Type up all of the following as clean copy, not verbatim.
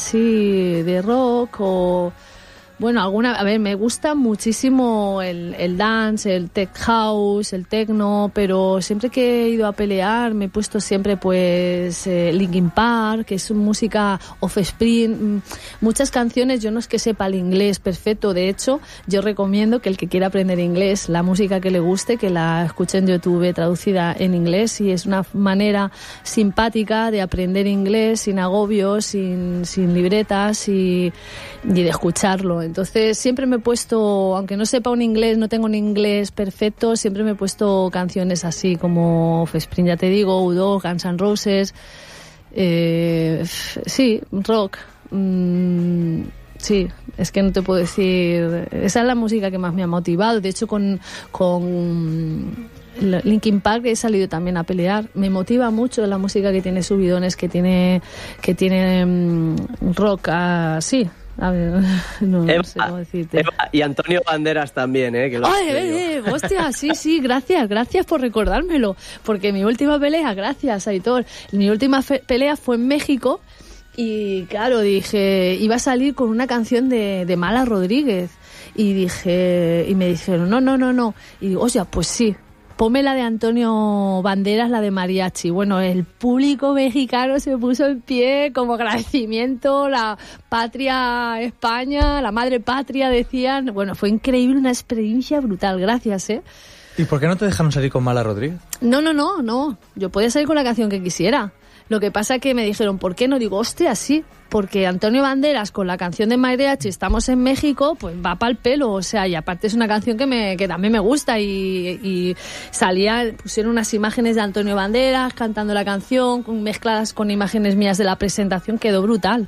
así de rock o... Bueno, a ver, me gusta muchísimo el dance, el tech house, el techno, pero siempre que he ido a pelear me he puesto siempre pues Linkin Park, que es música Offspring, muchas canciones. Yo no es que sepa el inglés perfecto, de hecho yo recomiendo que el que quiera aprender inglés, la música que le guste, que la escuche en YouTube traducida en inglés, y es una manera simpática de aprender inglés sin agobios, sin libretas y de escucharlo. Entonces siempre me he puesto, aunque no sepa un inglés, no tengo un inglés perfecto, siempre me he puesto canciones así como Offspring, ya te digo, U2, Guns N' Roses, sí, rock, sí, es que no te puedo decir, esa es la música que más me ha motivado. De hecho con Linkin Park he salido también a pelear. Me motiva mucho la música que tiene subidones, que tiene rock así. A ver, no sé cómo decirte. Eva y Antonio Banderas también, que lo hostia, sí, gracias por recordármelo, porque mi última pelea, gracias Aitor, mi última pelea fue en México y claro, dije, iba a salir con una canción de Mala Rodríguez y me dijeron, no, y digo, oye, pues sí, ponme la de Antonio Banderas, la de mariachi. Bueno, el público mexicano se puso en pie como agradecimiento, la patria España, la madre patria, decían. Bueno, fue increíble, una experiencia brutal, gracias, ¿Y por qué no te dejaron salir con Mala Rodríguez? No, yo podía salir con la canción que quisiera. Lo que pasa que me dijeron, ¿por qué no? Digo, hostia, sí, porque Antonio Banderas con la canción de mariachi, estamos en México, pues va pa'l pelo, o sea, y aparte es una canción que también me gusta y pusieron unas imágenes de Antonio Banderas cantando la canción, mezcladas con imágenes mías de la presentación, quedó brutal.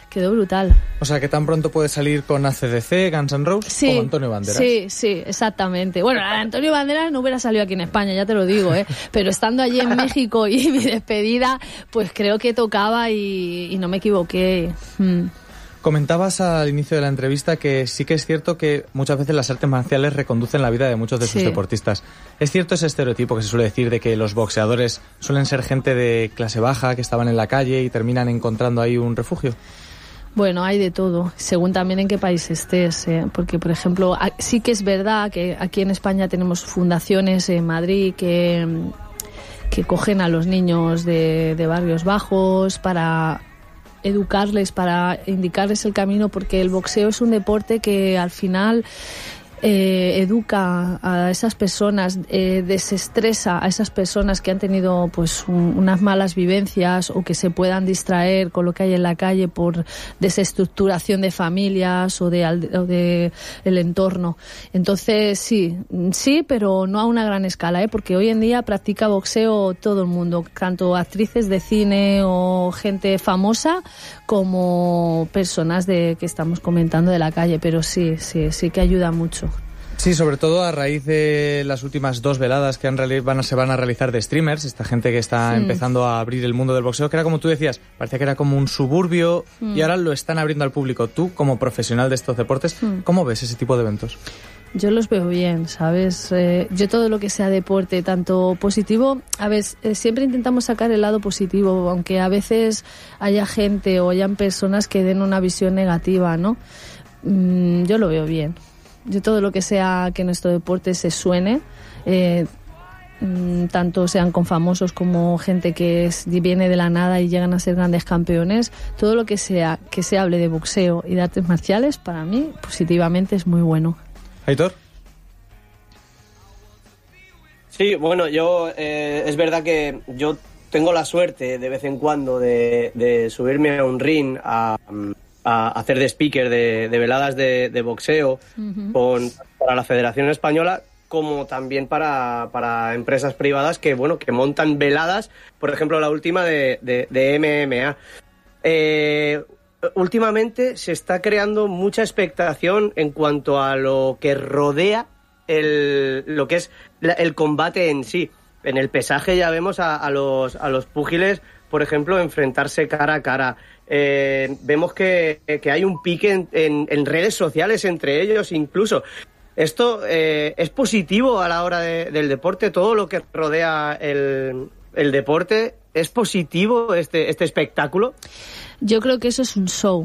O sea, que tan pronto puedes salir con AC/DC, Guns N' Roses, como Antonio Banderas. Sí, exactamente. Bueno, la de Antonio Banderas no hubiera salido aquí en España, ya te lo digo, pero estando allí en México y mi despedida, pues creo que tocaba y no me equivoqué. Comentabas al inicio de la entrevista que sí que es cierto que muchas veces las artes marciales reconducen la vida de muchos de sus deportistas. ¿Es cierto ese estereotipo que se suele decir de que los boxeadores suelen ser gente de clase baja, que estaban en la calle y terminan encontrando ahí un refugio? Bueno, hay de todo, según también en qué país estés, porque, por ejemplo, sí que es verdad que aquí en España tenemos fundaciones en Madrid que cogen a los niños de barrios bajos para educarles, para indicarles el camino, porque el boxeo es un deporte que al final educa a esas personas, desestresa a esas personas que han tenido pues unas malas vivencias o que se puedan distraer con lo que hay en la calle por desestructuración de familias o de el entorno. Entonces sí, pero no a una gran escala, porque hoy en día practica boxeo todo el mundo, tanto actrices de cine o gente famosa como personas que estamos comentando de la calle, pero sí que ayuda mucho. Sí, sobre todo a raíz de las últimas 2 veladas que se van a realizar de streamers, esta gente que está empezando a abrir el mundo del boxeo, que era como tú decías, parecía que era como un suburbio y ahora lo están abriendo al público. Tú, como profesional de estos deportes, ¿cómo ves ese tipo de eventos? Yo los veo bien, ¿sabes? Yo todo lo que sea deporte, tanto positivo, a ver, siempre intentamos sacar el lado positivo, aunque a veces haya gente o hayan personas que den una visión negativa, ¿no? Yo lo veo bien. Yo todo lo que sea que nuestro deporte se suene, tanto sean con famosos como gente que viene de la nada y llegan a ser grandes campeones, todo lo que sea que se hable de boxeo y de artes marciales, para mí, positivamente es muy bueno. ¿Aitor? Sí, bueno, yo es verdad que yo tengo la suerte de vez en cuando de subirme a un ring a hacer de speaker de veladas de boxeo para la Federación Española, como también para empresas privadas que montan veladas, por ejemplo la última de MMA. Últimamente se está creando mucha expectación en cuanto a lo que rodea lo que es el combate en sí. En el pesaje ya vemos a los púgiles, por ejemplo, enfrentarse cara a cara. Vemos que hay un pique en redes sociales entre ellos incluso. Esto es positivo a la hora del deporte. Todo lo que rodea el deporte es positivo, este espectáculo. Yo creo que eso es un show.